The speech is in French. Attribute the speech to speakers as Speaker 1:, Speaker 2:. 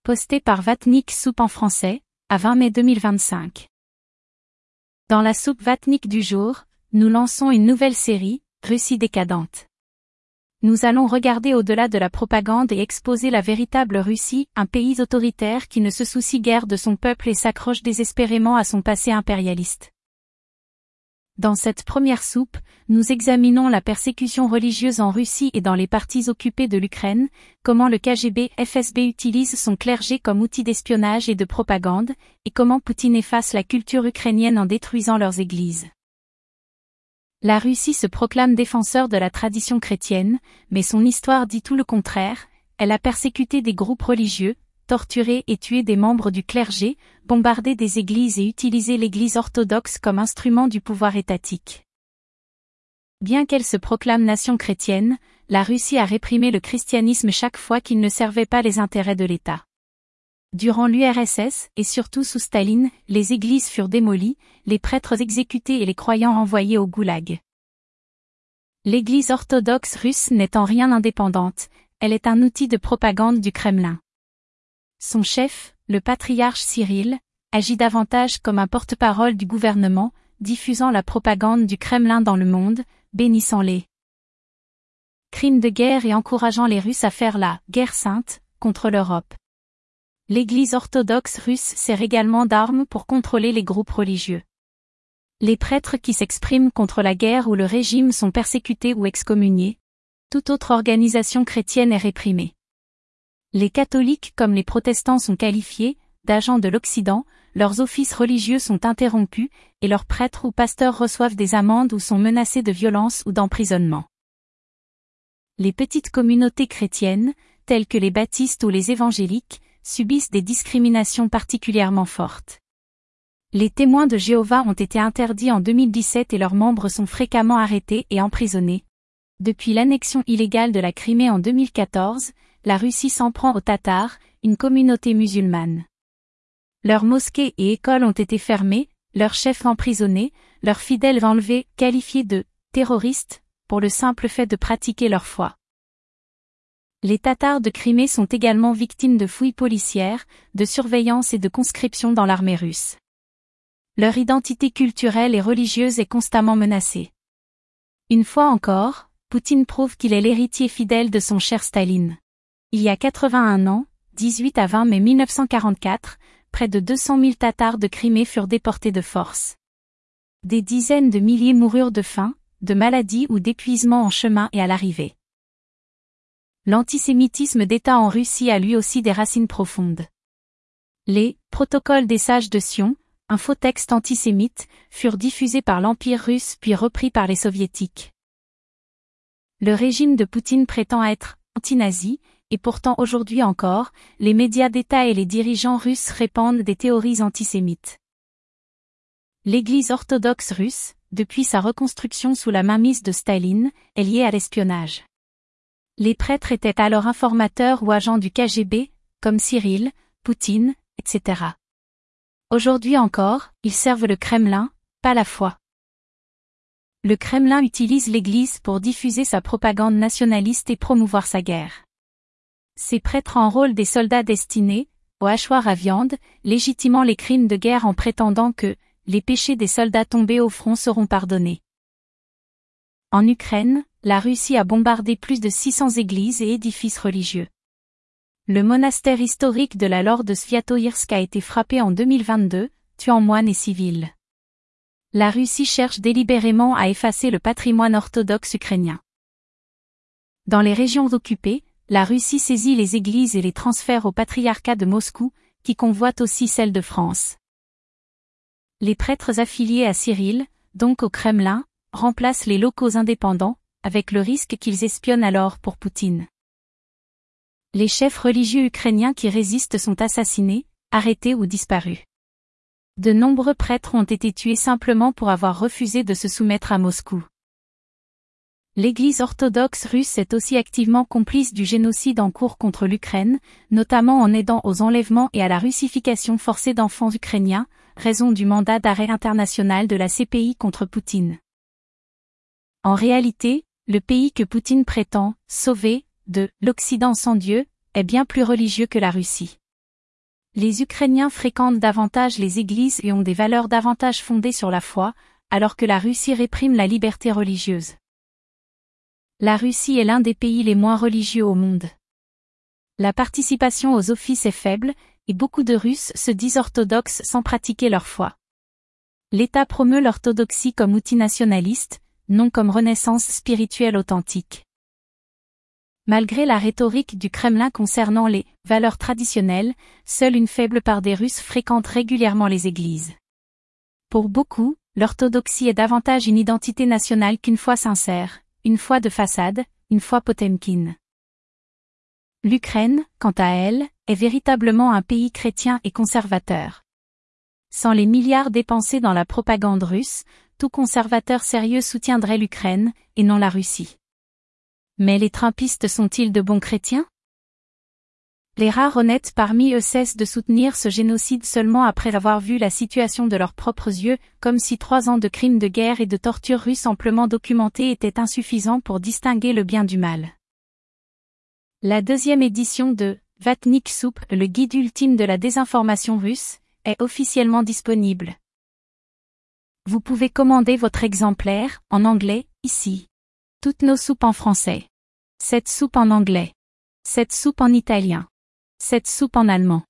Speaker 1: Posté par Vatnik Soup en français, à 20 mai 2025. Dans la soupe Vatnik du jour, nous lançons une nouvelle série, Russie décadente. Nous allons regarder au-delà de la propagande et exposer la véritable Russie, un pays autoritaire qui ne se soucie guère de son peuple et s'accroche désespérément à son passé impérialiste. Dans cette première soupe, nous examinons la persécution religieuse en Russie et dans les parties occupées de l'Ukraine, comment le KGB-FSB utilise son clergé comme outil d'espionnage et de propagande, et comment Poutine efface la culture ukrainienne en détruisant leurs églises. La Russie se proclame défenseur de la tradition chrétienne, mais son histoire dit tout le contraire. Elle a persécuté des groupes religieux, torturé et tué des membres du clergé, bombardé des églises et utilisé l'Église orthodoxe comme instrument du pouvoir étatique. Bien qu'elle se proclame nation chrétienne, la Russie a réprimé le christianisme chaque fois qu'il ne servait pas les intérêts de l'État. Durant l'URSS, et surtout sous Staline, les églises furent démolies, les prêtres exécutés et les croyants envoyés au goulag. L'Église orthodoxe russe n'est en rien indépendante, elle est un outil de propagande du Kremlin. Son chef, le patriarche Cyril, agit davantage comme un porte-parole du gouvernement, diffusant la propagande du Kremlin dans le monde, bénissant les crimes de guerre et encourageant les Russes à faire la « guerre sainte » contre l'Europe. L'Église orthodoxe russe sert également d'arme pour contrôler les groupes religieux. Les prêtres qui s'expriment contre la guerre ou le régime sont persécutés ou excommuniés. Toute autre organisation chrétienne est réprimée. Les catholiques comme les protestants sont qualifiés d'agents de l'Occident, leurs offices religieux sont interrompus, et leurs prêtres ou pasteurs reçoivent des amendes ou sont menacés de violence ou d'emprisonnement. Les petites communautés chrétiennes, telles que les baptistes ou les évangéliques, subissent des discriminations particulièrement fortes. Les témoins de Jéhovah ont été interdits en 2017 et leurs membres sont fréquemment arrêtés et emprisonnés. Depuis l'annexion illégale de la Crimée en 2014, la Russie s'en prend aux Tatars, une communauté musulmane. Leurs mosquées et écoles ont été fermées, leurs chefs emprisonnés, leurs fidèles enlevés, qualifiés de terroristes, pour le simple fait de pratiquer leur foi. Les Tatars de Crimée sont également victimes de fouilles policières, de surveillance et de conscription dans l'armée russe. Leur identité culturelle et religieuse est constamment menacée. Une fois encore, Poutine prouve qu'il est l'héritier fidèle de son cher Staline. Il y a 81 ans, 18 à 20 mai 1944, près de 200 000 Tatars de Crimée furent déportés de force. Des dizaines de milliers moururent de faim, de maladie ou d'épuisement en chemin et à l'arrivée. L'antisémitisme d'État en Russie a lui aussi des racines profondes. Les « protocoles des sages de Sion », un faux texte antisémite, furent diffusés par l'Empire russe puis repris par les soviétiques. Le régime de Poutine prétend être anti-nazi, et pourtant aujourd'hui encore, les médias d'État et les dirigeants russes répandent des théories antisémites. L'Église orthodoxe russe, depuis sa reconstruction sous la mainmise de Staline, est liée à l'espionnage. Les prêtres étaient alors informateurs ou agents du KGB, comme Cyril, Poutine, etc. Aujourd'hui encore, ils servent le Kremlin, pas la foi. Le Kremlin utilise l'Église pour diffuser sa propagande nationaliste et promouvoir sa guerre. Ces prêtres enrôlent des soldats destinés, au hachoir à viande, légitimant les crimes de guerre en prétendant que les péchés des soldats tombés au front seront pardonnés. En Ukraine, la Russie a bombardé plus de 600 églises et édifices religieux. Le monastère historique de la Lorde Sviatoïrsk a été frappé en 2022, tuant moines et civils. La Russie cherche délibérément à effacer le patrimoine orthodoxe ukrainien. Dans les régions occupées, la Russie saisit les églises et les transfère au patriarcat de Moscou, qui convoite aussi celle de France. Les prêtres affiliés à Cyril, donc au Kremlin, remplacent les locaux indépendants, avec le risque qu'ils espionnent alors pour Poutine. Les chefs religieux ukrainiens qui résistent sont assassinés, arrêtés ou disparus. De nombreux prêtres ont été tués simplement pour avoir refusé de se soumettre à Moscou. L'Église orthodoxe russe est aussi activement complice du génocide en cours contre l'Ukraine, notamment en aidant aux enlèvements et à la russification forcée d'enfants ukrainiens, raison du mandat d'arrêt international de la CPI contre Poutine. En réalité, le pays que Poutine prétend sauver de l'Occident sans Dieu est bien plus religieux que la Russie. Les Ukrainiens fréquentent davantage les églises et ont des valeurs davantage fondées sur la foi, alors que la Russie réprime la liberté religieuse. La Russie est l'un des pays les moins religieux au monde. La participation aux offices est faible, et beaucoup de Russes se disent orthodoxes sans pratiquer leur foi. L'État promeut l'orthodoxie comme outil nationaliste, non comme renaissance spirituelle authentique. Malgré la rhétorique du Kremlin concernant les « valeurs traditionnelles », seule une faible part des Russes fréquente régulièrement les églises. Pour beaucoup, l'orthodoxie est davantage une identité nationale qu'une foi sincère, une foi de façade, une foi Potemkine. L'Ukraine, quant à elle, est véritablement un pays chrétien et conservateur. Sans les milliards dépensés dans la propagande russe, tout conservateur sérieux soutiendrait l'Ukraine, et non la Russie. Mais les trumpistes sont-ils de bons chrétiens? Les rares honnêtes parmi eux cessent de soutenir ce génocide seulement après avoir vu la situation de leurs propres yeux, comme si 3 ans de crimes de guerre et de torture russes amplement documentés étaient insuffisants pour distinguer le bien du mal. La 2e édition de Vatnik Soup, le guide ultime de la désinformation russe, est officiellement disponible. Vous pouvez commander votre exemplaire, en anglais, ici. Toutes nos soupes en français. Cette soupe en anglais. Cette soupe en italien. Cette soupe en allemand.